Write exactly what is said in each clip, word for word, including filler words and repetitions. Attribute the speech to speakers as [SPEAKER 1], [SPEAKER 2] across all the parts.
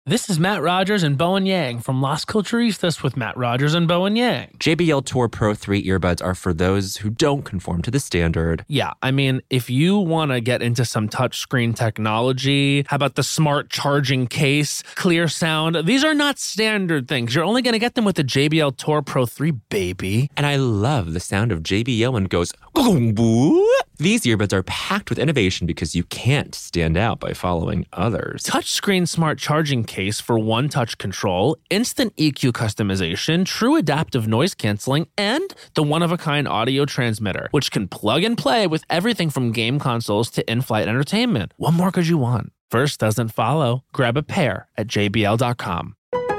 [SPEAKER 1] This is Matt Rogers and Bowen Yang from Las Culturistas with Matt Rogers and Bowen Yang.
[SPEAKER 2] J B L Tour Pro three earbuds are for those who don't conform to the standard.
[SPEAKER 1] Yeah, I mean, if you want to get into some touchscreen technology, how about the smart charging case, clear sound? These are not standard things. You're only going to get them with the J B L Tour Pro three, baby.
[SPEAKER 2] And I love the sound of J B L when it goes, "Gong-boo." These earbuds are packed with innovation because you can't stand out by following others.
[SPEAKER 1] Touchscreen smart charging case for one-touch control, instant E Q customization, true adaptive noise canceling, and the one-of-a-kind audio transmitter, which can plug and play with everything from game consoles to in-flight entertainment. What more could you want? First doesn't follow. Grab a pair at J B L dot com.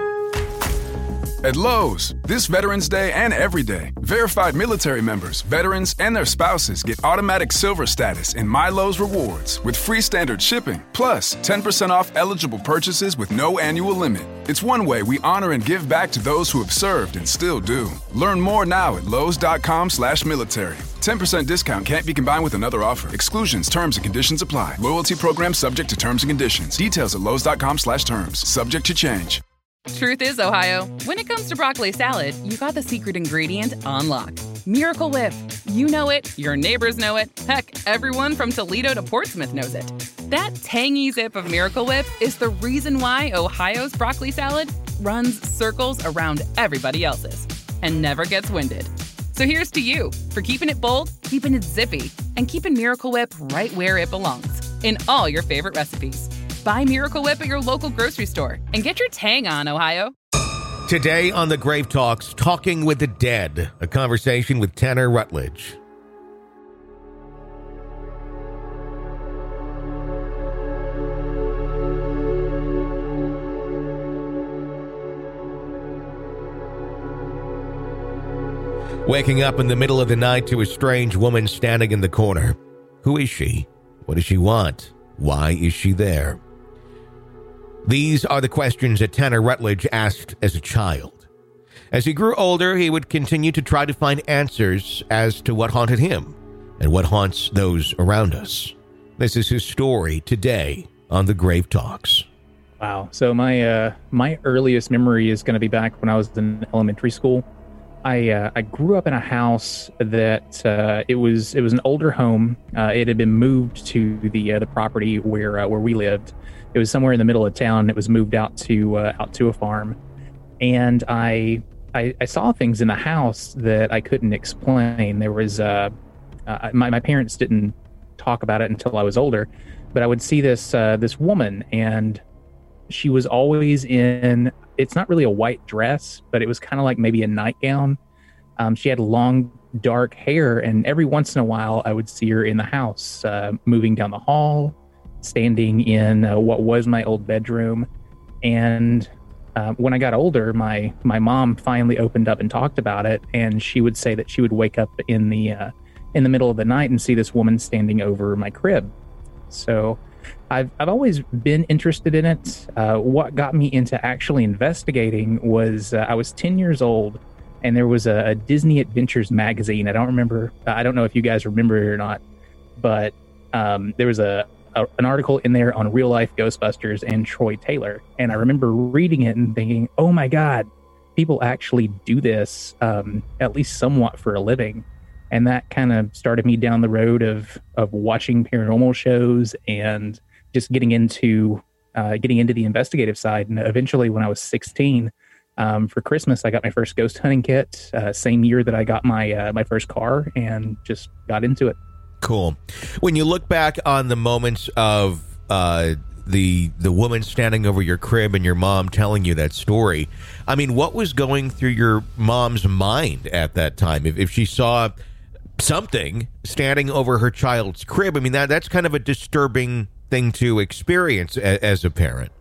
[SPEAKER 3] At Lowe's, this Veterans Day and every day, verified military members, veterans, and their spouses get automatic silver status in My Lowe's Rewards with free standard shipping, plus ten percent off eligible purchases with no annual limit. It's one way we honor and give back to those who have served and still do. Learn more now at lowes dot com slash military. ten percent discount can't be combined with another offer. Exclusions, terms, and conditions apply. Loyalty program subject to terms and conditions. Details at lowes dot com slash terms. Subject to change.
[SPEAKER 4] Truth is, Ohio, when it comes to broccoli salad, you got the secret ingredient on lock. Miracle Whip. You know it, your neighbors know it, heck, everyone from Toledo to Portsmouth knows it. That tangy zip of Miracle Whip is the reason why Ohio's broccoli salad runs circles around everybody else's and never gets winded. So here's to you for keeping it bold, keeping it zippy, and keeping Miracle Whip right where it belongs, in all your favorite recipes. Buy Miracle Whip at your local grocery store and get your tang on, Ohio.
[SPEAKER 5] Today on the Grave Talks, Talking with the Dead, a conversation with Tanner Rutledge. Waking up in the middle of the night to a strange woman standing in the corner. Who is she? What does she want? Why is she there? These are the questions that Tanner Rutledge asked as a child. As he grew older, he would continue to try to find answers as to what haunted him and what haunts those around us. This is his story today on the Grave Talks.
[SPEAKER 6] Wow. So my uh, my earliest memory is going to be back when I was in elementary school. I uh, I grew up in a house that uh, it was it was an older home. Uh, it had been moved to the uh, the property where uh, where we lived. It was somewhere in the middle of town. It was moved out to uh, out to a farm, and I, I I saw things in the house that I couldn't explain. There was uh, uh, my my parents didn't talk about it until I was older, but I would see this uh, this woman, and she was always in. It's not really a white dress, but it was kind of like maybe a nightgown. Um, she had long, dark hair, and every once in a while, I would see her in the house, uh, moving down the hall, standing in uh, what was my old bedroom. And uh, when I got older, my my mom finally opened up and talked about it, and she would say that she would wake up in the uh, in the middle of the night and see this woman standing over my crib. So I've I've always been interested in it. Uh, what got me into actually investigating was uh, I was ten years old, and there was a, a Disney Adventures magazine. I don't remember. I don't know if you guys remember it or not, but um, there was a, a an article in there on real life Ghostbusters and Troy Taylor, and I remember reading it and thinking, "Oh my God, people actually do this um, at least somewhat for a living." And that kind of started me down the road of of watching paranormal shows and just getting into uh, getting into the investigative side. And eventually, when I was sixteen, um, for Christmas, I got my first ghost hunting kit. Uh, same year that I got my uh, my first car, and just got into it.
[SPEAKER 5] Cool. When you look back on the moments of uh, the the woman standing over your crib and your mom telling you that story, I mean, what was going through your mom's mind at that time? If, if she saw something standing over her child's crib, I mean, that that's kind of a disturbing thing to experience a, as a parent.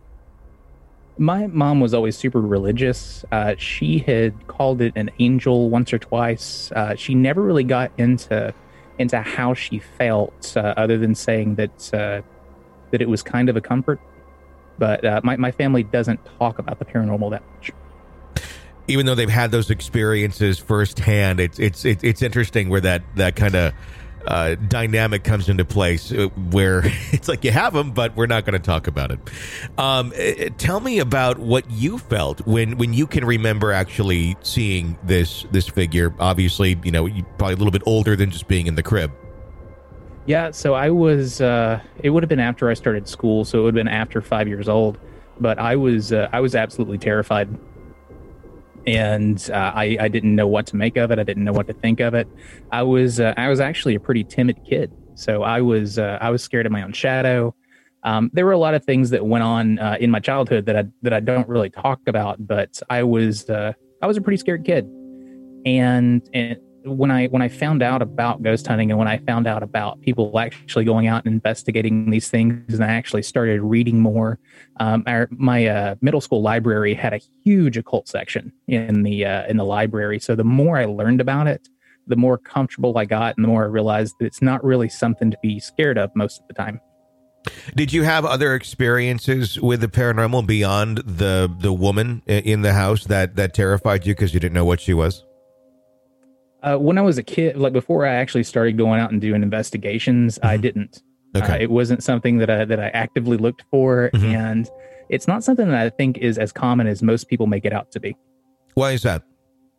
[SPEAKER 6] My mom was always super religious. Uh, she had called it an angel once or twice. Uh, she never really got into into how she felt, uh, other than saying that uh, that it was kind of a comfort. But uh, my my family doesn't talk about the paranormal that much.
[SPEAKER 5] Even though they've had those experiences firsthand, it's it's it's interesting where that that kind of uh, dynamic comes into place uh, where it's like you have them, but we're not going to talk about it. Um, uh, tell me about what you felt when, when you can remember actually seeing this this figure. Obviously, you know, you're probably a little bit older than just being in the crib.
[SPEAKER 6] Yeah, so I was, uh, it would have been after I started school, so it would have been after five years old, but I was, uh, I was absolutely terrified. And uh, I, I didn't know what to make of it. I didn't know what to think of it. I was, uh, I was actually a pretty timid kid. So I was, uh, I was scared of my own shadow. Um, there were a lot of things that went on uh, in my childhood that I, that I don't really talk about, but I was, uh, I was a pretty scared kid. And, and, when I when I found out about ghost hunting and when I found out about people actually going out and investigating these things, and I actually started reading more, um, our, my uh, middle school library had a huge occult section in the uh, in the library. So the more I learned about it, the more comfortable I got, and the more I realized that it's not really something to be scared of most of the time.
[SPEAKER 5] Did you have other experiences with the paranormal beyond the the woman in the house that that terrified you because you didn't know what she was?
[SPEAKER 6] Uh, when I was a kid, like before I actually started going out and doing investigations, mm-hmm. I didn't. Okay. Uh, it wasn't something that I, that I actively looked for. Mm-hmm. And it's not something that I think is as common as most people make it out to be.
[SPEAKER 5] Why is that?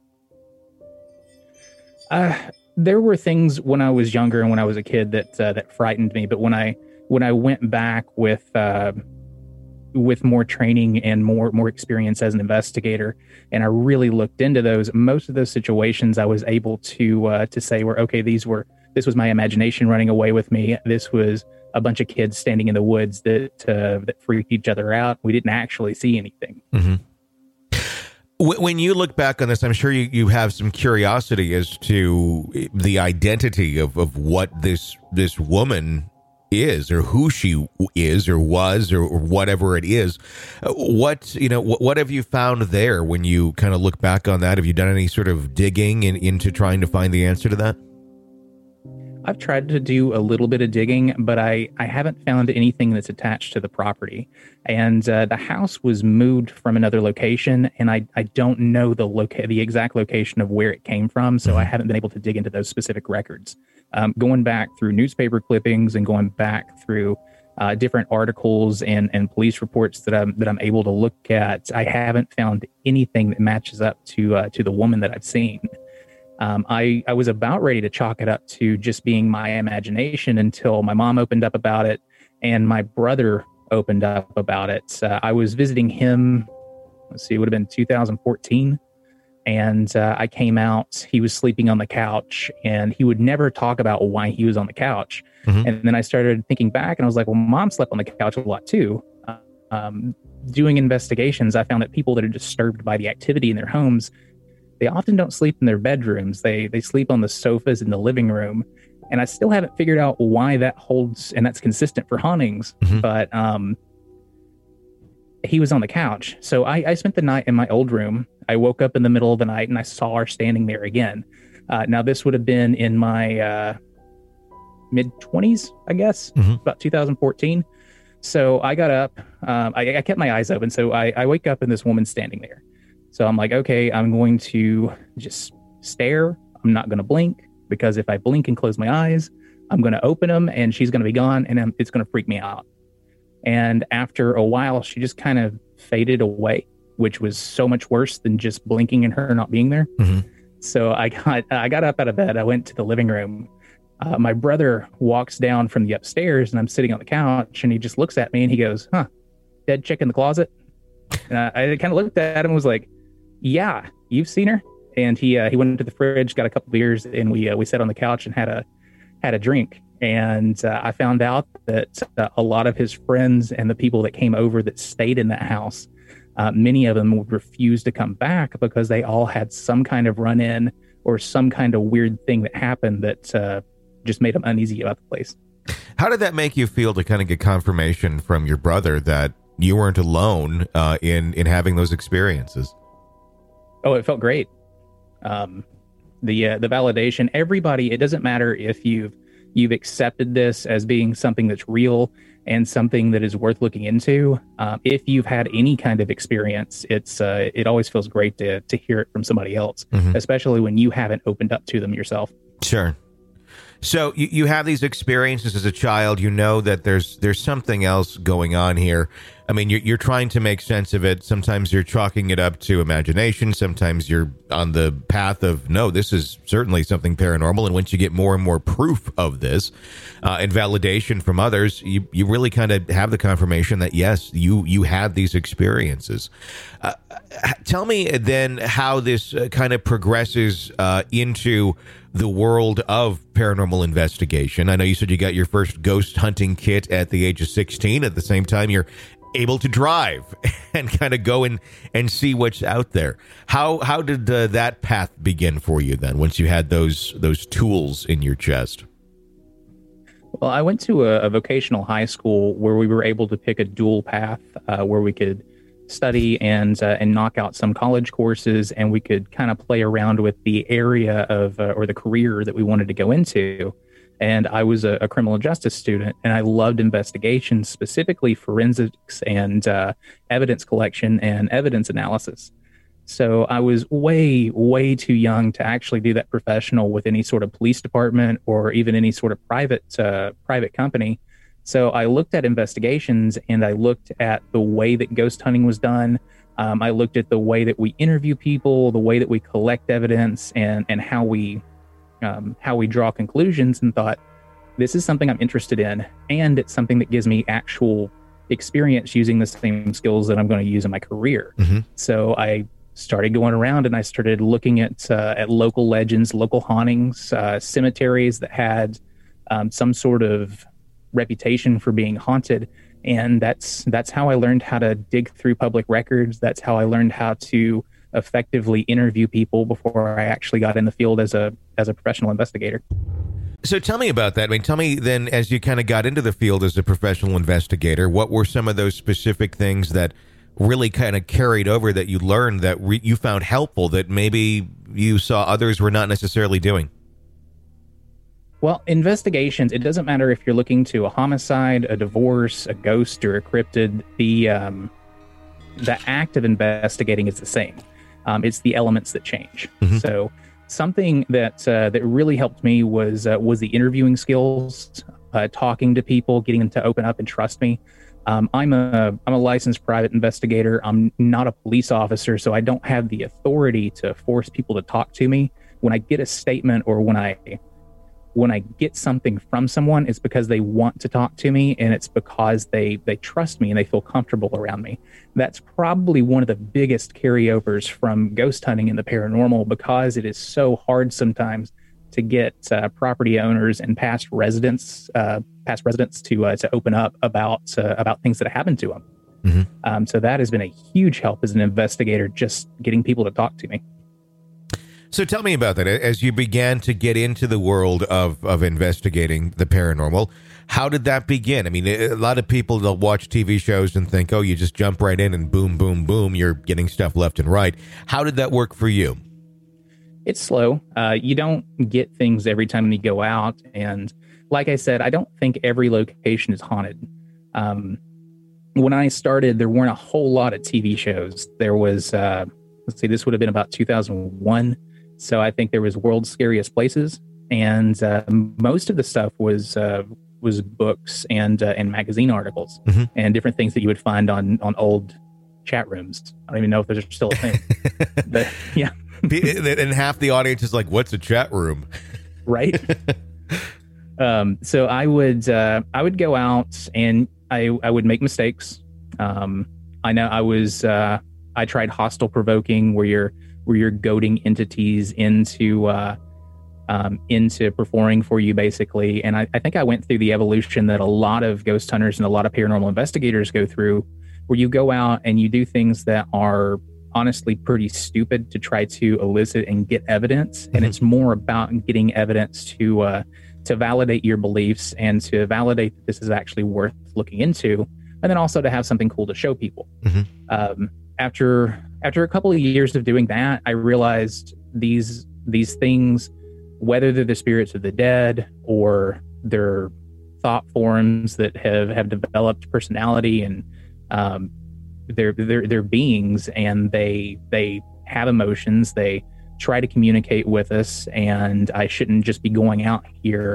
[SPEAKER 6] Uh, there were things when I was younger and when I was a kid that, uh, that frightened me. But when I, when I went back with, uh, with more training and more more experience as an investigator, and I really looked into those, most of those situations I was able to uh, to say were, okay, these were, this was my imagination running away with me. This was a bunch of kids standing in the woods that uh, that freaked each other out. We didn't actually see anything.
[SPEAKER 5] Mm-hmm. When you look back on this, I'm sure you, you have some curiosity as to the identity of, of what this this woman is, or who she is or was, or, or whatever it is. What, you know, what, what have you found there when you kind of look back on that? Have you done any sort of digging in, into trying to find the answer to that?
[SPEAKER 6] I've tried to do a little bit of digging, but I, I haven't found anything that's attached to the property. And uh, the house was moved from another location, and I, I don't know the loca- the exact location of where it came from, so mm-hmm. I haven't been able to dig into those specific records. Um, going back through newspaper clippings and going back through uh, different articles and, and police reports that I'm that I'm able to look at, I haven't found anything that matches up to uh, to the woman that I've seen. Um, I, I was about ready to chalk it up to just being my imagination until my mom opened up about it and my brother opened up about it. Uh, I was visiting him, let's see, it would have been two thousand fourteen. And uh, I came out, he was sleeping on the couch, and he would never talk about why he was on the couch. Mm-hmm. And then I started thinking back, and I was like, well, mom slept on the couch a lot too. Uh, um, doing investigations, I found that people that are disturbed by the activity in their homes, they often don't sleep in their bedrooms. They they sleep on the sofas in the living room. And I still haven't figured out why that holds, and that's consistent for hauntings. Mm-hmm. But um, he was on the couch. So I, I spent the night in my old room. I woke up in the middle of the night and I saw her standing there again. Uh, now, this would have been in my uh, mid-twenties, I guess, mm-hmm. about two thousand fourteen. So I got up. Um, I, I kept my eyes open. So I, I wake up and this woman's standing there. So I'm like, okay, I'm going to just stare. I'm not going to blink, because if I blink and close my eyes, I'm going to open them and she's going to be gone, and I'm, it's going to freak me out. And after a while, she just kind of faded away, which was so much worse than just blinking and her not being there. Mm-hmm. So I got I got up out of bed. I went to the living room. Uh, my brother walks down from the upstairs, and I'm sitting on the couch, and he just looks at me and he goes, huh, dead chick in the closet? And I, I kind of looked at him and was like, yeah, you've seen her? And he uh, he went to the fridge, got a couple beers, and we uh, we sat on the couch and had a had a drink. And uh, I found out that uh, a lot of his friends and the people that came over that stayed in that house, uh, many of them would refuse to come back because they all had some kind of run-in or some kind of weird thing that happened that uh, just made them uneasy about the place.
[SPEAKER 5] How did that make you feel to kind of get confirmation from your brother that you weren't alone uh, in, in having those experiences?
[SPEAKER 6] Oh, it felt great. Um, the uh, the validation, everybody, it doesn't matter if you've you've accepted this as being something that's real and something that is worth looking into. Um, if you've had any kind of experience, it's uh, it always feels great to to hear it from somebody else, mm-hmm. especially when you haven't opened up to them yourself.
[SPEAKER 5] Sure. So you, you have these experiences as a child. You know that there's there's something else going on here. I mean, you're, you're trying to make sense of it. Sometimes you're chalking it up to imagination. Sometimes you're on the path of, no, this is certainly something paranormal. And once you get more and more proof of this uh, and validation from others, you, you really kind of have the confirmation that, yes, you, you had these experiences. Uh, tell me then how this uh, kind of progresses uh, into the world of paranormal investigation. I know you said you got your first ghost hunting kit at the age of sixteen. At the same time, you're able to drive and kind of go and, and see what's out there. How how did uh, that path begin for you then, once you had those those tools in your chest?
[SPEAKER 6] Well, I went to a, a vocational high school where we were able to pick a dual path uh, where we could study and uh, and knock out some college courses, and we could kind of play around with the area of uh, or the career that we wanted to go into. And I was a, a criminal justice student, and I loved investigations, specifically forensics and uh, evidence collection and evidence analysis. So I was way, way too young to actually do that professional with any sort of police department or even any sort of private uh, private company. So I looked at investigations, and I looked at the way that ghost hunting was done. Um, I looked at the way that we interview people, the way that we collect evidence, and and how we um, how we draw conclusions, and thought, this is something I'm interested in, and it's something that gives me actual experience using the same skills that I'm going to use in my career. Mm-hmm. So I started going around, and I started looking at uh, at local legends, local hauntings, uh, cemeteries that had um, some sort of reputation for being haunted. And that's that's how I learned how to dig through public records. That's how I learned how to effectively interview people before I actually got in the field as a as a professional investigator.
[SPEAKER 5] So tell me about that. I mean, tell me then, as you kind of got into the field as a professional investigator, what were some of those specific things that really kind of carried over, that you learned, that re- you found helpful, that maybe you saw others were not necessarily doing?
[SPEAKER 6] Well, investigations, it doesn't matter if you're looking to a homicide, a divorce, a ghost, or a cryptid. The um, the act of investigating is the same. Um, it's the elements that change. Mm-hmm. So something that uh, that really helped me was uh, was the interviewing skills, uh, talking to people, getting them to open up and trust me. Um, I'm a I'm a licensed private investigator. I'm not a police officer, so I don't have the authority to force people to talk to me. When I get a statement or when I when I get something from someone, it's because they want to talk to me, and it's because they they trust me and they feel comfortable around me. That's probably one of the biggest carryovers from ghost hunting and the paranormal, because it is so hard sometimes to get uh, property owners and past residents uh, past residents to uh, to open up about uh, about things that happened to them. Mm-hmm. Um, so that has been a huge help as an investigator, just getting people to talk to me.
[SPEAKER 5] So tell me about that. As you began to get into the world of, of investigating the paranormal, how did that begin? I mean, a lot of people, they'll watch T V shows and think, oh, you just jump right in and boom, boom, boom, you're getting stuff left and right. How did that work for you?
[SPEAKER 6] It's slow. Uh, you don't get things every time you go out. And like I said, I don't think every location is haunted. Um, when I started, there weren't a whole lot of T V shows. There was, uh, let's see, this would have been about two thousand one. So I think there was World's Scariest Places, and uh, most of the stuff was uh, was books and uh, and magazine articles, mm-hmm. and different things that you would find on on old chat rooms. I don't even know if those are still a thing. But yeah,
[SPEAKER 5] and half the audience is like, "What's a chat room?"
[SPEAKER 6] Right. um, so I would uh, I would go out and I I would make mistakes. Um, I know I was uh, I tried hostile provoking, where you're where you're goading entities into uh, um, into performing for you, basically. And I, I think I went through the evolution that a lot of ghost hunters and a lot of paranormal investigators go through, where you go out and you do things that are honestly pretty stupid to try to elicit and get evidence. Mm-hmm. And it's more about getting evidence to uh, to validate your beliefs and to validate that this is actually worth looking into, and then also to have something cool to show people. Mm-hmm. Um, after After a couple of years of doing that, I realized these these things, whether they're the spirits of the dead or they're thought forms that have, have developed personality, and um, they're, they're they're beings, and they they have emotions. They try to communicate with us, and I shouldn't just be going out here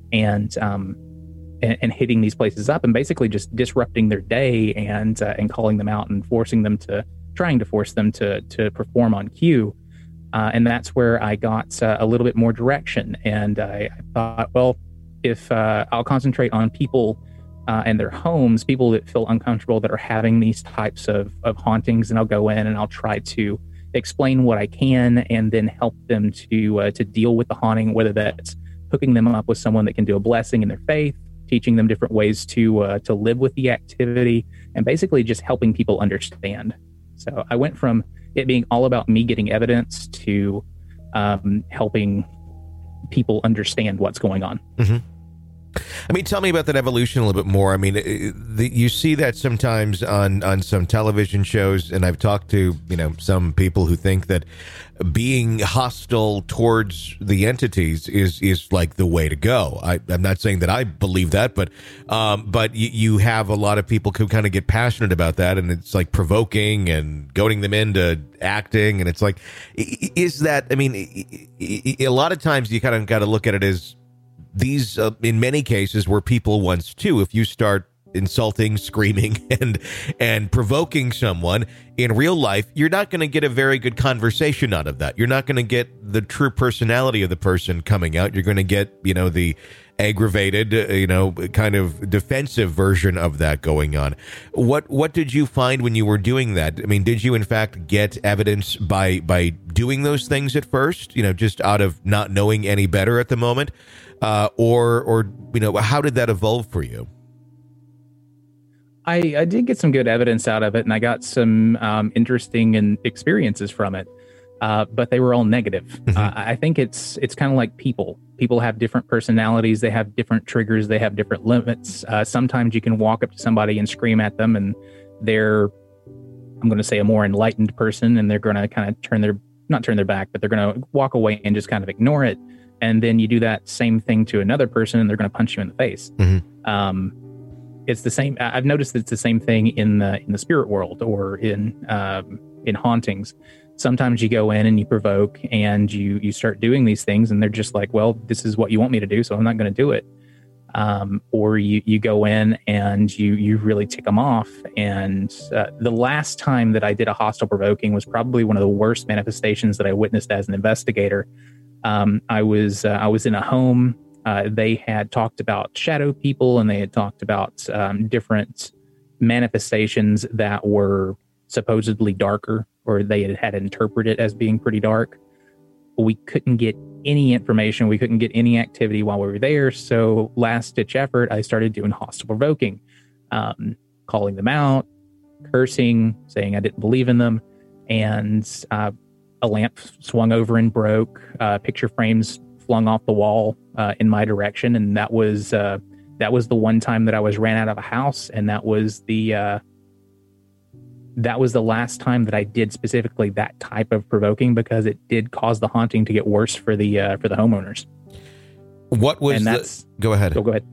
[SPEAKER 6] and um, and, and hitting these places up and basically just disrupting their day and uh, and calling them out and forcing them to trying to force them to to perform on cue. Uh, and that's where I got uh, a little bit more direction. And I, I thought, well, if uh, I'll concentrate on people uh, and their homes, people that feel uncomfortable that are having these types of, of hauntings, and I'll go in and I'll try to explain what I can and then help them to uh, to deal with the haunting, whether that's hooking them up with someone that can do a blessing in their faith, teaching them different ways to uh, to live with the activity, and basically just helping people understand. So I went from it being all about me getting evidence to um, helping people understand what's going on.
[SPEAKER 5] Mm-hmm. I mean, tell me about that evolution a little bit more. I mean, the, you see that sometimes on, on some television shows, and I've talked to, you know, some people who think that being hostile towards the entities is, is like the way to go. I, I'm not saying that I believe that, but, um, but you, you have a lot of people who kind of get passionate about that, and it's like provoking and goading them into acting. And it's like, is that, I mean, a lot of times you kind of got to look at it as, these, uh, in many cases, were people once too. If you start insulting, screaming, and and provoking someone in real life, you're not going to get a very good conversation out of that. You're not going to get the true personality of the person coming out. You're going to get, you know, the aggravated, uh, you know, kind of defensive version of that going on. What what did you find when you were doing that? I mean, did you in fact get evidence by by doing those things at first? You know, just out of not knowing any better at the moment. Uh, or, or you know, how did that evolve for you?
[SPEAKER 6] I, I did get some good evidence out of it, and I got some um, interesting and experiences from it, uh, but they were all negative. Mm-hmm. Uh, I think it's it's kind of like people. People have different personalities. They have different triggers. They have different limits. Uh, sometimes you can walk up to somebody and scream at them, and they're, I'm going to say, a more enlightened person, and they're going to kind of turn their, not turn their back, but they're going to walk away and just kind of ignore it. And then you do that same thing to another person, and they're going to punch you in the face. Mm-hmm. Um, it's the same. I've noticed it's the same thing in the in the spirit world or in um, in hauntings. Sometimes you go in and you provoke, and you you start doing these things, and they're just like, "Well, this is what you want me to do, so I'm not going to do it." Um, or you you go in and you you really tick them off. And uh, the last time that I did a hostile provoking was probably one of the worst manifestations that I witnessed as an investigator. Um, I was uh, I was in a home. Uh, they had talked about shadow people, and they had talked about um, different manifestations that were supposedly darker, or they had, had interpreted as being pretty dark. We couldn't get any information. We couldn't get any activity while we were there. So last ditch effort, I started doing hostile provoking, um, calling them out, cursing, saying I didn't believe in them, and uh, a lamp swung over and broke, uh, picture frames flung off the wall uh, in my direction. And that was uh, that was the one time that I was ran out of a house. And that was the uh, that was the last time that I did specifically that type of provoking, because it did cause the haunting to get worse for the uh, for the homeowners.
[SPEAKER 5] What was
[SPEAKER 6] and that's,
[SPEAKER 5] the, go ahead.
[SPEAKER 6] Go, go ahead.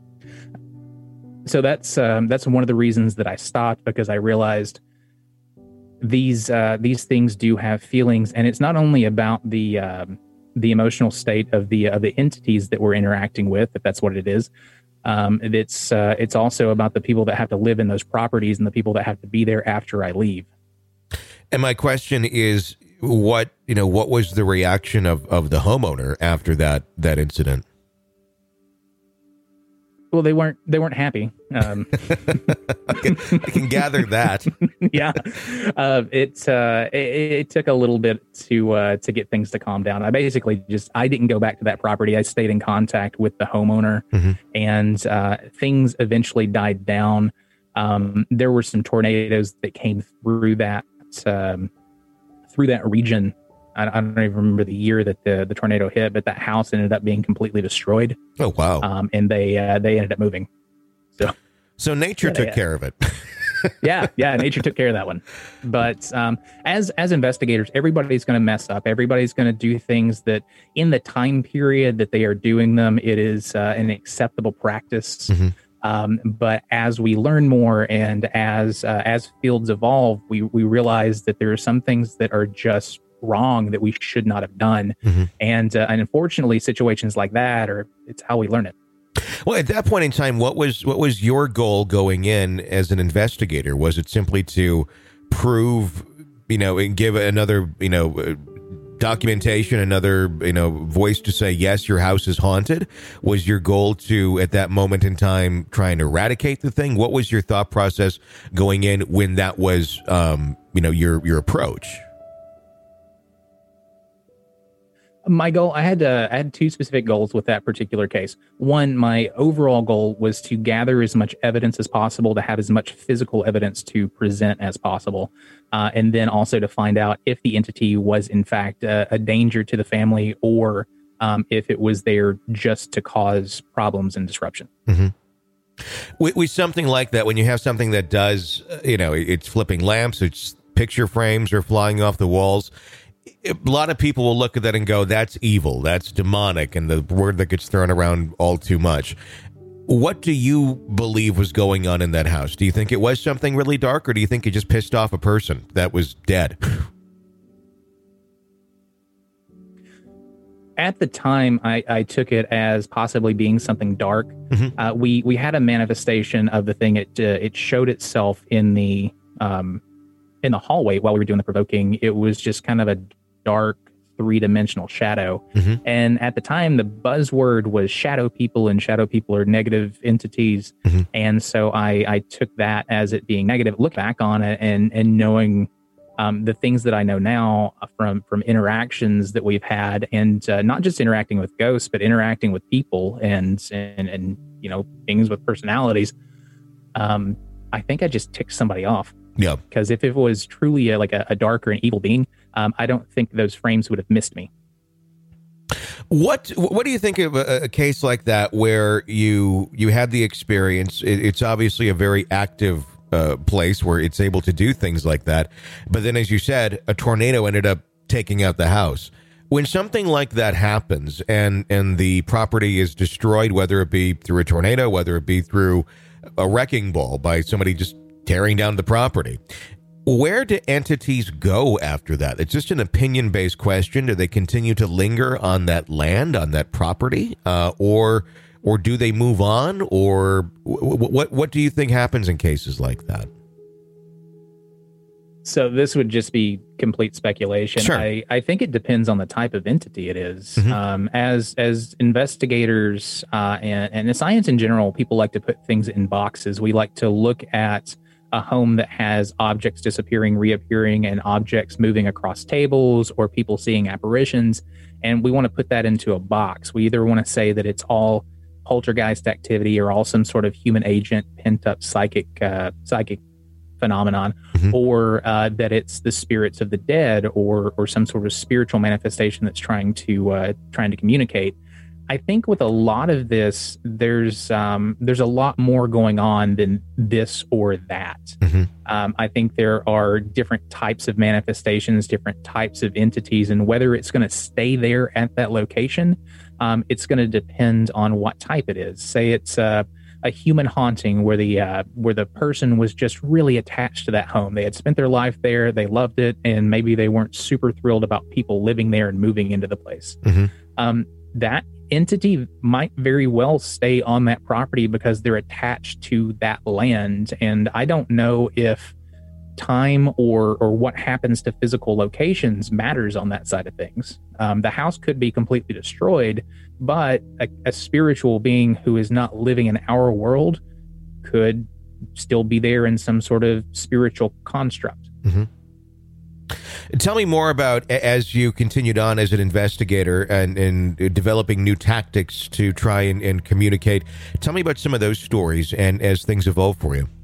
[SPEAKER 6] So that's um, that's one of the reasons that I stopped, because I realized these uh, these things do have feelings, and it's not only about the um, the emotional state of the of the entities that we're interacting with, if that's what it is. Um, it's uh, it's also about the people that have to live in those properties and the people that have to be there after I leave.
[SPEAKER 5] And my question is, what you know, what was the reaction of, of the homeowner after that that incident?
[SPEAKER 6] Well, they weren't they weren't happy. Um,
[SPEAKER 5] I, can, I can gather that.
[SPEAKER 6] yeah, uh, it, uh, it it took a little bit to uh, to get things to calm down. I basically just I didn't go back to that property. I stayed in contact with the homeowner, mm-hmm. and uh, things eventually died down. Um, there were some tornadoes that came through that um, through that region. I, I don't even remember the year that the, the tornado hit, but that house ended up being completely destroyed.
[SPEAKER 5] Oh, wow.
[SPEAKER 6] Um, and they uh, they ended up moving. So
[SPEAKER 5] so nature yeah, took yeah. care of it.
[SPEAKER 6] yeah, yeah, nature took care of that one. But um, as as investigators, everybody's going to mess up. Everybody's going to do things that in the time period that they are doing them, it is uh, an acceptable practice. Mm-hmm. Um, but as we learn more and as uh, as fields evolve, we we realize that there are some things that are just wrong that we should not have done. Mm-hmm. And uh, and unfortunately, situations like that are it's how we learn it.
[SPEAKER 5] Well, at that point in time, what was what was your goal going in as an investigator? Was it simply to prove, you know, and give another, you know, uh, documentation, another, you know, voice to say, yes, your house is haunted? Was your goal to, at that moment in time, try and eradicate the thing? What was your thought process going in when that was, um, you know, your your approach?
[SPEAKER 6] My goal, I had uh, I had two specific goals with that particular case. One, my overall goal was to gather as much evidence as possible, to have as much physical evidence to present as possible, uh, and then also to find out if the entity was in fact a, a danger to the family, or um, if it was there just to cause problems and disruption.
[SPEAKER 5] Mm-hmm. With, with something like that, when you have something that does, uh, you know, it's flipping lamps, it's picture frames are flying off the walls, a lot of people will look at that and go, that's evil, that's demonic, and the word that gets thrown around all too much. What do you believe was going on in that house? Do you think it was something really dark, or do you think it just pissed off a person that was dead?
[SPEAKER 6] At the time, I, I took it as possibly being something dark. Mm-hmm. Uh, we we had a manifestation of the thing. It uh, it showed itself in the um, in the hallway while we were doing the provoking. It was just kind of a dark three-dimensional shadow. Mm-hmm. And at the time, the buzzword was shadow people, and shadow people are negative entities. Mm-hmm. And so I, I took that as it being negative. Look back on it and and knowing um, the things that I know now from from interactions that we've had, and uh, not just interacting with ghosts, but interacting with people and and and you know, things with personalities. Um, I think I just ticked somebody off.
[SPEAKER 5] Yeah.
[SPEAKER 6] Because if it was truly a, like a, a dark or an evil being, um, I don't think those frames would have missed me.
[SPEAKER 5] What What do you think of a, a case like that where you you had the experience? It, it's obviously a very active uh, place where it's able to do things like that. But then, as you said, a tornado ended up taking out the house. When something like that happens and and the property is destroyed, whether it be through a tornado, whether it be through a wrecking ball by somebody just tearing down the property, where do entities go after that? It's just an opinion-based question. Do they continue to linger on that land, on that property, uh, or or do they move on? Or w- what what do you think happens in cases like that?
[SPEAKER 6] So this would just be complete speculation.
[SPEAKER 5] Sure.
[SPEAKER 6] I, I think it depends on the type of entity it is.
[SPEAKER 5] Mm-hmm.
[SPEAKER 6] Um, as as investigators uh, and, and in science in general, people like to put things in boxes. We like to look at a home that has objects disappearing, reappearing, and objects moving across tables, or people seeing apparitions. And we want to put that into a box. We either want to say that it's all poltergeist activity or all some sort of human agent, pent up psychic, uh, psychic phenomenon, mm-hmm. or uh, that it's the spirits of the dead, or or some sort of spiritual manifestation that's trying to uh, trying to communicate. I think with a lot of this, there's um, there's a lot more going on than this or that. Mm-hmm. Um, I think there are different types of manifestations, different types of entities, and whether it's going to stay there at that location, um, it's going to depend on what type it is. Say it's uh, a human haunting where the uh, where the person was just really attached to that home. They had spent their life there, they loved it, and maybe they weren't super thrilled about people living there and moving into the place. Mm-hmm. Um, that entity might very well stay on that property because they're attached to that land. And I don't know if time or or what happens to physical locations matters on that side of things. Um, the house could be completely destroyed, but a, a spiritual being who is not living in our world could still be there in some sort of spiritual construct.
[SPEAKER 5] Mm-hmm. Tell me more about, as you continued on as an investigator and, and developing new tactics to try and, and communicate. Tell me about some of those stories and as things evolved for you.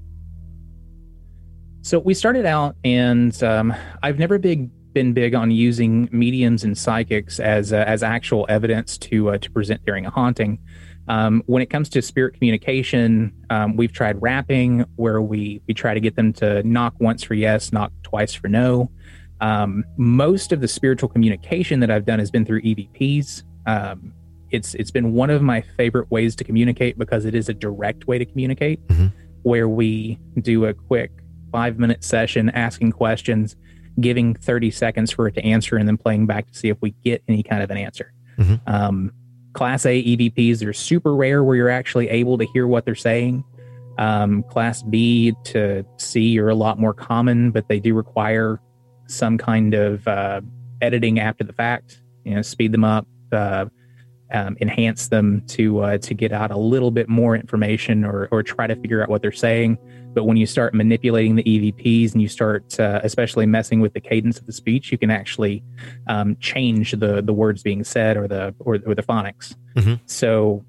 [SPEAKER 6] So we started out, and um, I've never big, been big on using mediums and psychics as uh, as actual evidence to uh, to present during a haunting. Um, when it comes to spirit communication, um, we've tried rapping, where we we try to get them to knock once for yes, knock twice for no. Um, most of the spiritual communication that I've done has been through E V Ps. Um, it's it's been one of my favorite ways to communicate because it is a direct way to communicate, mm-hmm. where we do a quick five minute session asking questions, giving thirty seconds for it to answer, and then playing back to see if we get any kind of an answer. Mm-hmm. Um, Class A E V Ps are super rare where you're actually able to hear what they're saying. Um, Class B to C are a lot more common, but they do require some kind of uh, editing after the fact. You know, speed them up, uh, um, enhance them to uh, to get out a little bit more information, or or try to figure out what they're saying. But when you start manipulating the E V Ps and you start, uh, especially messing with the cadence of the speech, you can actually um, change the the words being said or the or, or the phonics. Mm-hmm. So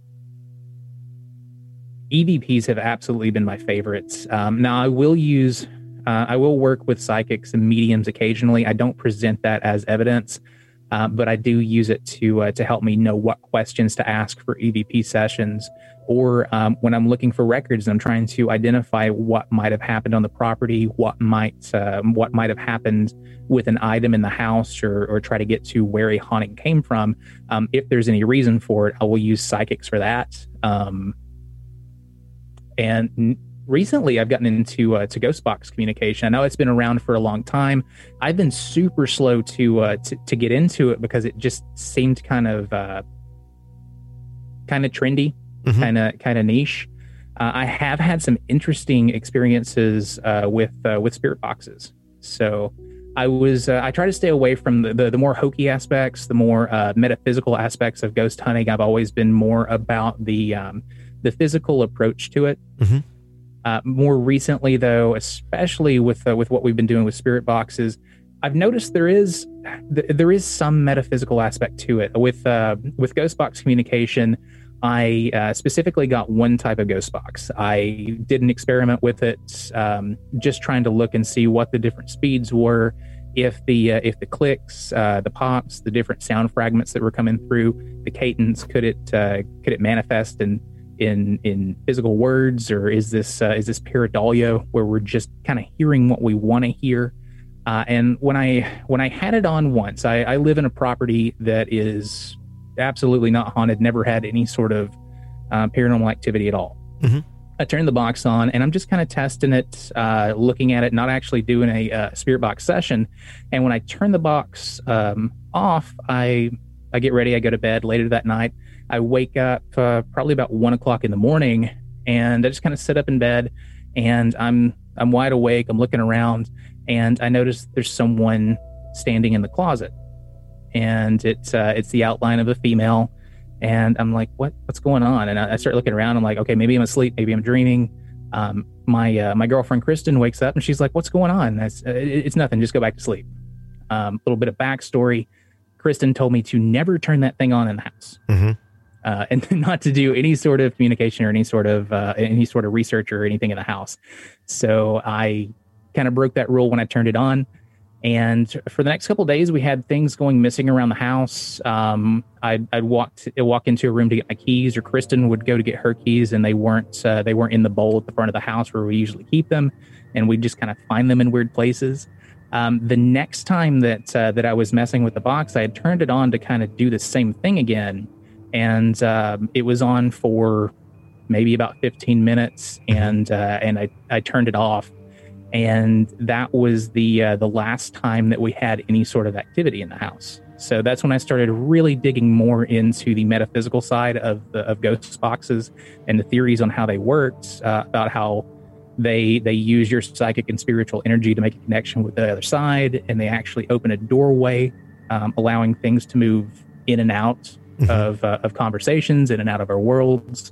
[SPEAKER 6] E V Ps have absolutely been my favorites. Um, now I will use, uh, I will work with psychics and mediums occasionally. I don't present that as evidence, uh, but I do use it to uh, to help me know what questions to ask for E V P sessions. Or um, when I'm looking for records, I'm trying to identify what might have happened on the property, what might uh, what might have happened with an item in the house, or or try to get to where a haunting came from. Um, if there's any reason for it, I will use psychics for that. Um, and n- recently, I've gotten into uh, to ghost box communication. I know it's been around for a long time. I've been super slow to uh, to, to get into it because it just seemed kind of uh, kind of trendy. kind of kind of niche. Uh, I have had some interesting experiences uh, with uh, with spirit boxes. So I was uh, I try to stay away from the, the, the more hokey aspects, the more uh, metaphysical aspects of ghost hunting. I've always been more about the um, the physical approach to it. Mm-hmm. Uh, more recently, though, especially with uh, with what we've been doing with spirit boxes, I've noticed there is th- there is some metaphysical aspect to it. With uh, with ghost box communication, I uh, specifically got one type of ghost box. I did an experiment with it, um, just trying to look and see what the different speeds were, if the uh, if the clicks, uh, the pops, the different sound fragments that were coming through, the cadence, could it uh, could it manifest in in in physical words, or is this uh, is this pareidolia where we're just kind of hearing what we want to hear? Uh, and when I when I had it on once, I, I live in a property that is absolutely not haunted, never had any sort of uh, paranormal activity at all. Mm-hmm. I turned the box on and I'm just kind of testing it, uh, looking at it, not actually doing a uh, spirit box session. And when I turn the box um, off, I I get ready, I go to bed later that night. I wake up uh, probably about one o'clock in the morning, and I just kind of sit up in bed, and I'm I'm wide awake. I'm looking around, and I notice there's someone standing in the closet. And it's uh, it's the outline of a female, and I'm like, what what's going on? And I, I start looking around. I'm like, okay, maybe I'm asleep, maybe I'm dreaming. Um, my uh, my girlfriend Kristen wakes up and she's like, what's going on? That's, uh, it, it's nothing. Just go back to sleep. A um, little bit of backstory: Kristen told me to never turn that thing on in the house, mm-hmm. uh, and not to do any sort of communication or any sort of uh, any sort of research or anything in the house. So I kind of broke that rule when I turned it on. And for the next couple of days, we had things going missing around the house. Um, I'd, I'd walk to, walk into a room to get my keys, or Kristen would go to get her keys, and they weren't uh, they weren't in the bowl at the front of the house where we usually keep them, and we'd just kind of find them in weird places. Um, the next time that uh, that I was messing with the box, I had turned it on to kind of do the same thing again, and um, it was on for maybe about fifteen minutes, and uh, and I, I turned it off. And that was the uh, the last time that we had any sort of activity in the house. So that's when I started really digging more into the metaphysical side of the, of ghost boxes and the theories on how they worked, uh, about how they they use your psychic and spiritual energy to make a connection with the other side, and they actually open a doorway, um, allowing things to move in and out mm-hmm. of uh, of conversations, in and out of our worlds.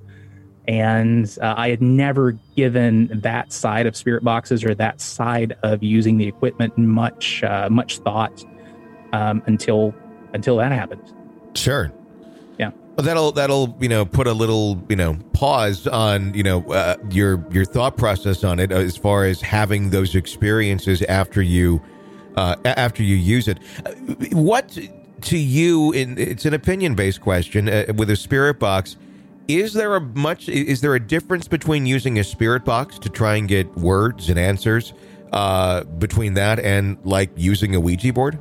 [SPEAKER 6] And uh, I had never given that side of spirit boxes or that side of using the equipment much uh, much thought um, until until that happened.
[SPEAKER 5] Sure.
[SPEAKER 6] Yeah.
[SPEAKER 5] Well, that'll that'll you know put a little you know pause on you know uh, your your thought process on it as far as having those experiences after you uh, after you use it. What to you? In it's an opinion based question uh, with a spirit box. Is there a much? Is there a difference between using a spirit box to try and get words and answers uh, between that and like using a Ouija board?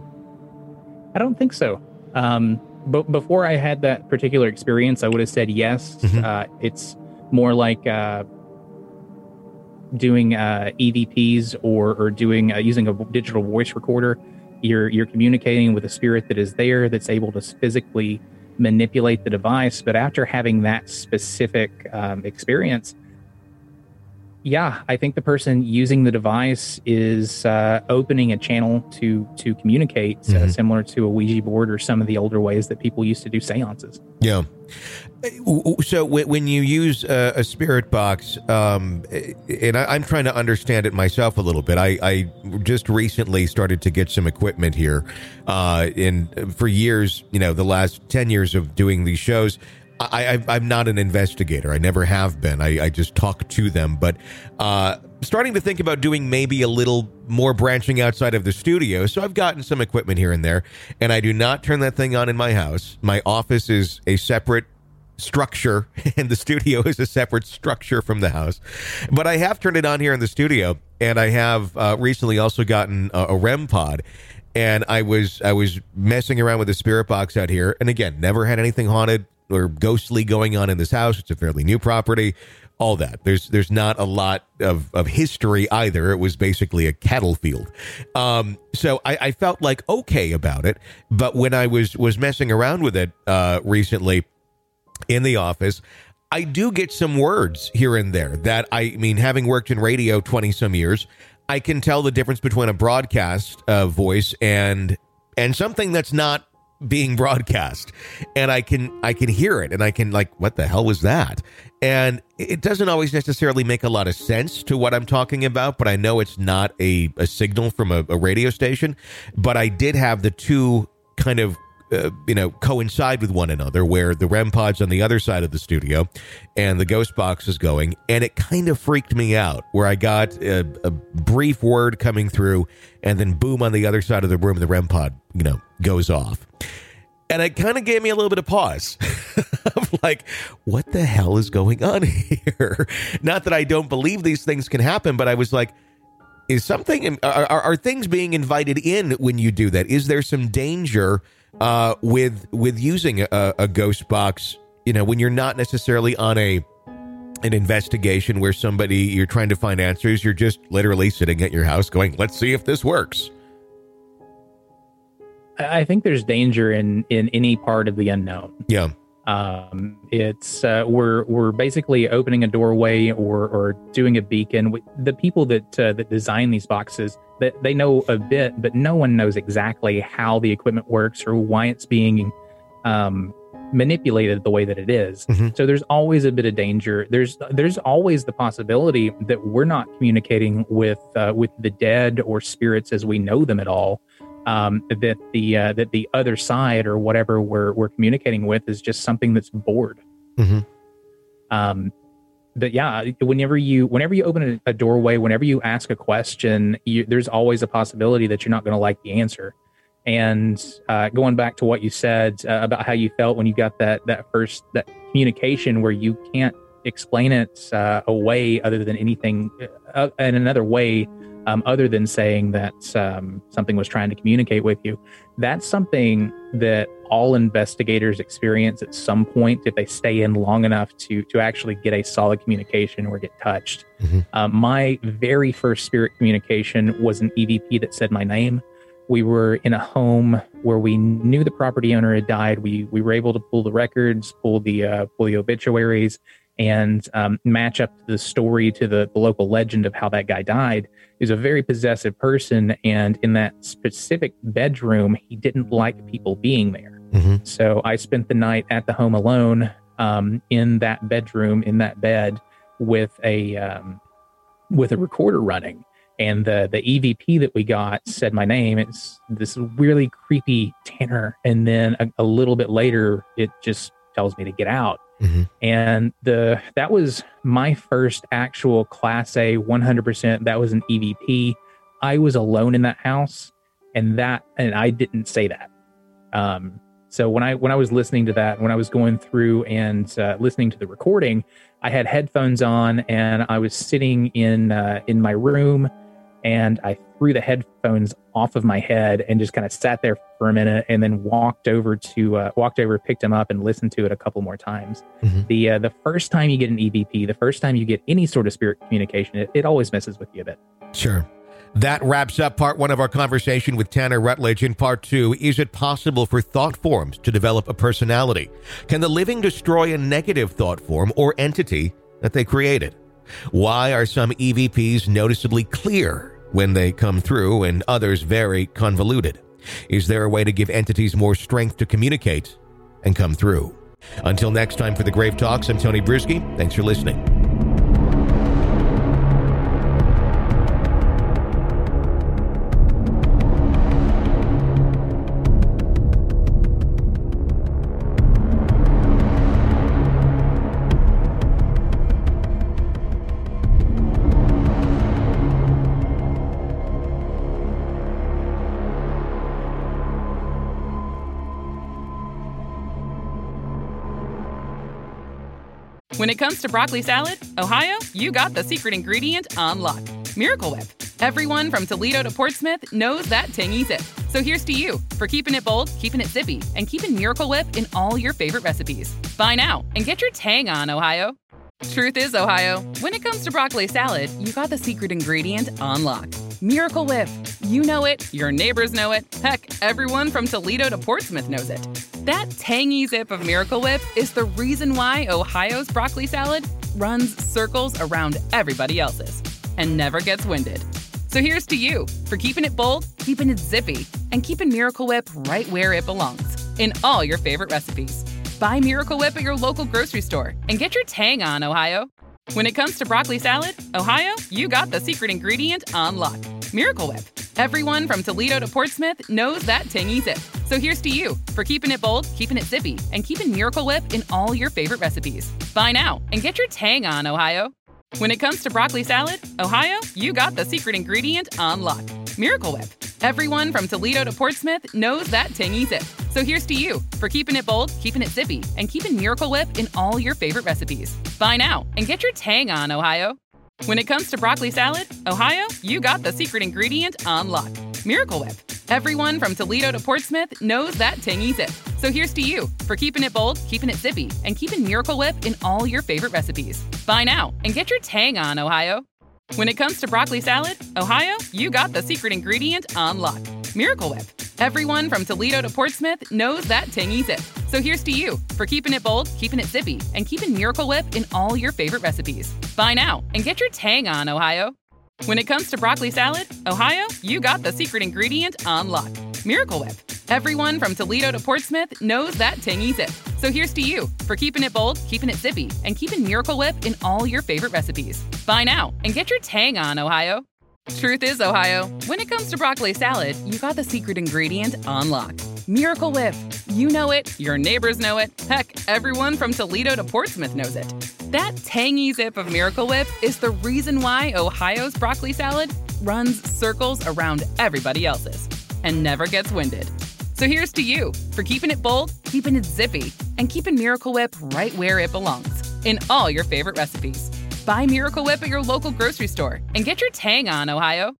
[SPEAKER 6] I don't think so. Um, but before I had that particular experience, I would have said yes. Mm-hmm. Uh, it's more like uh, doing uh, E V Ps or or doing uh, using a digital voice recorder. You're you're communicating with a spirit that is there, that's able to physically manipulate the device. But after having that specific um, experience, yeah, I think the person using the device is uh, opening a channel to to communicate, mm-hmm. uh, similar to a Ouija board or some of the older ways that people used to do seances.
[SPEAKER 5] Yeah. So when you use a spirit box, um, and I'm trying to understand it myself a little bit, I, I just recently started to get some equipment here. Uh, in for years, you know, the last ten years of doing these shows, I, I, I'm not an investigator. I never have been. I, I just talk to them. But uh, starting to think about doing maybe a little more branching outside of the studio. So I've gotten some equipment here and there, and I do not turn that thing on in my house. My office is a separate structure, and the studio is a separate structure from the house. But I have turned it on here in the studio, and I have uh, recently also gotten a, a R E M pod. And I was I was messing around with the spirit box out here, and again, never had anything haunted or ghostly going on in this house. It's a fairly new property, all that. There's there's not a lot of, of history either. It was basically a cattle field. Um, so I, I felt like okay about it. But when I was, was messing around with it uh, recently in the office, I do get some words here and there that, I mean, having worked in radio twenty some years, I can tell the difference between a broadcast uh, voice and and something that's not being broadcast, and I can I can hear it, and I can, like, what the hell was that? And it doesn't always necessarily make a lot of sense to what I'm talking about, but I know it's not a, a signal from a, a radio station. But I did have the two kind of uh, you know coincide with one another, where the R E M pod's on the other side of the studio and the ghost box is going, and it kind of freaked me out, where I got a, a brief word coming through, and then boom, on the other side of the room, the R E M pod, you know, goes off. And it kind of gave me a little bit of pause. I'm like, what the hell is going on here? Not that I don't believe these things can happen, but I was like, is something, are, are, are things being invited in when you do that? Is there some danger uh, with with using a, a ghost box, you know, when you're not necessarily on a an investigation where somebody, you're trying to find answers, you're just literally sitting at your house going, let's see if this works?
[SPEAKER 6] I think there's danger in, in any part of the unknown.
[SPEAKER 5] Yeah.
[SPEAKER 6] Um, it's uh, we're we're basically opening a doorway or or doing a beacon. The people that uh, that design these boxes, that they know a bit, but no one knows exactly how the equipment works or why it's being um, manipulated the way that it is. Mm-hmm. So there's always a bit of danger. There's there's always the possibility that we're not communicating with uh, with the dead or spirits as we know them at all. Um, that the uh, that the other side or whatever we're we're communicating with is just something that's bored.
[SPEAKER 5] Mm-hmm.
[SPEAKER 6] Um, but yeah, whenever you whenever you open a, a doorway, whenever you ask a question, you, there's always a possibility that you're not going to like the answer. And uh, going back to what you said uh, about how you felt when you got that that first that communication where you can't explain it uh, away other than anything uh, in another way. Um, other than saying that um, something was trying to communicate with you. That's something that all investigators experience at some point if they stay in long enough to to actually get a solid communication or get touched. Mm-hmm. Um, my very first spirit communication was an E V P that said my name. We were in a home where we knew the property owner had died. We we were able to pull the records, pull the uh, pull the obituaries, and um, match up the story to the, the local legend of how that guy died. He was a very possessive person, and in that specific bedroom, he didn't like people being there. Mm-hmm. So I spent the night at the home alone um, in that bedroom, in that bed, with a um, with a recorder running. And the the E V P that we got said my name. It's this really creepy tenor, and then a, a little bit later, it just tells me to get out. Mm-hmm. And the that was my first actual Class A one hundred percent. That was an E V P. I was alone in that house, and that and I didn't say that. Um, so when I when I was listening to that, when I was going through and uh, listening to the recording, I had headphones on, and I was sitting in uh, in my room, and I threw the headphones off of my head and just kind of sat there for a minute, and then walked over to uh, walked over, picked them up, and listened to it a couple more times. Mm-hmm. The uh, the first time you get an E V P, the first time you get any sort of spirit communication, it, it always messes with you a bit.
[SPEAKER 5] Sure. That wraps up part one of our conversation with Tanner Rutledge. In part two, is it possible for thought forms to develop a personality? Can the living destroy a negative thought form or entity that they created? Why are some E V Ps noticeably clear when they come through and others very convoluted? Is there a way to give entities more strength to communicate and come through? Until next time for the Grave Talks, I'm Tony Brisky. Thanks for listening.
[SPEAKER 4] When it comes to broccoli salad, Ohio, you got the secret ingredient on lock. Miracle Whip. Everyone from Toledo to Portsmouth knows that tangy zip. So here's to you for keeping it bold, keeping it zippy, and keeping Miracle Whip in all your favorite recipes. Buy now and get your tang on, Ohio. Truth is, Ohio, when it comes to broccoli salad, you got the secret ingredient on lock. Miracle Whip. You know it, your neighbors know it, heck, everyone from Toledo to Portsmouth knows it. That tangy zip of Miracle Whip is the reason why Ohio's broccoli salad runs circles around everybody else's and never gets winded. So here's to you for keeping it bold, keeping it zippy, and keeping Miracle Whip right where it belongs, in all your favorite recipes. Buy Miracle Whip at your local grocery store and get your tang on, Ohio. When it comes to broccoli salad, Ohio, you got the secret ingredient on lock. Miracle Whip. Everyone from Toledo to Portsmouth knows that tangy zip. So here's to you for keeping it bold, keeping it zippy, and keeping Miracle Whip in all your favorite recipes. Buy now and get your tang on, Ohio. When it comes to broccoli salad, Ohio, you got the secret ingredient on lock. Miracle Whip. Everyone from Toledo to Portsmouth knows that tangy zip. So here's to you for keeping it bold, keeping it zippy, and keeping Miracle Whip in all your favorite recipes. Buy now and get your tang on, Ohio. When it comes to broccoli salad, Ohio, you got the secret ingredient on lock. Miracle Whip. Everyone from Toledo to Portsmouth knows that tangy zip. So here's to you for keeping it bold, keeping it zippy, and keeping Miracle Whip in all your favorite recipes. Buy now and get your tang on, Ohio. When it comes to broccoli salad, Ohio, you got the secret ingredient on lock. Miracle Whip. Everyone from Toledo to Portsmouth knows that tangy zip. So here's to you for keeping it bold, keeping it zippy, and keeping Miracle Whip in all your favorite recipes. Buy now and get your tang on, Ohio. When it comes to broccoli salad, Ohio, you got the secret ingredient on lock. Miracle Whip. Everyone from Toledo to Portsmouth knows that tangy zip. So here's to you for keeping it bold, keeping it zippy, and keeping Miracle Whip in all your favorite recipes. Buy now and get your tang on, Ohio. Truth is, Ohio, when it comes to broccoli salad, you got the secret ingredient on lock. Miracle Whip. You know it, your neighbors know it, heck, everyone from Toledo to Portsmouth knows it. That tangy zip of Miracle Whip is the reason why Ohio's broccoli salad runs circles around everybody else's and never gets winded. So here's to you for keeping it bold, keeping it zippy, and keeping Miracle Whip right where it belongs, in all your favorite recipes. Buy Miracle Whip at your local grocery store and get your tang on, Ohio.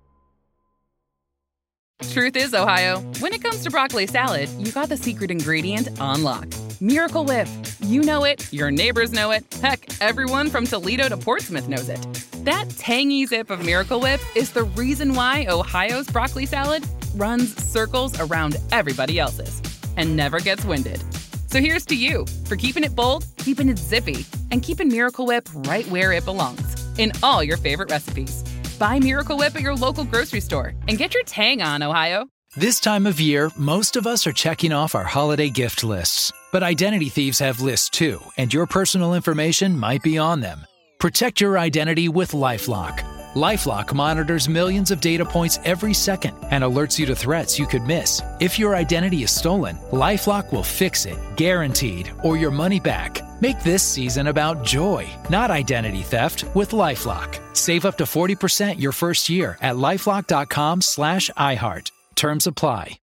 [SPEAKER 4] Truth is, Ohio, when it comes to broccoli salad, you got the secret ingredient on lock. Miracle Whip. You know it, your neighbors know it, heck, everyone from Toledo to Portsmouth knows it. That tangy zip of Miracle Whip is the reason why Ohio's broccoli salad runs circles around everybody else's and never gets winded. So here's to you for keeping it bold, keeping it zippy, and keeping Miracle Whip right where it belongs, in all your favorite recipes. Buy Miracle Whip at your local grocery store and get your tang on, Ohio.
[SPEAKER 7] This time of year, most of us are checking off our holiday gift lists. But identity thieves have lists too, and your personal information might be on them. Protect your identity with LifeLock. LifeLock monitors millions of data points every second and alerts you to threats you could miss. If your identity is stolen, LifeLock will fix it, guaranteed, or your money back. Make this season about joy, not identity theft, with LifeLock. Save up to forty percent your first year at LifeLock.com slash iHeart. Terms apply.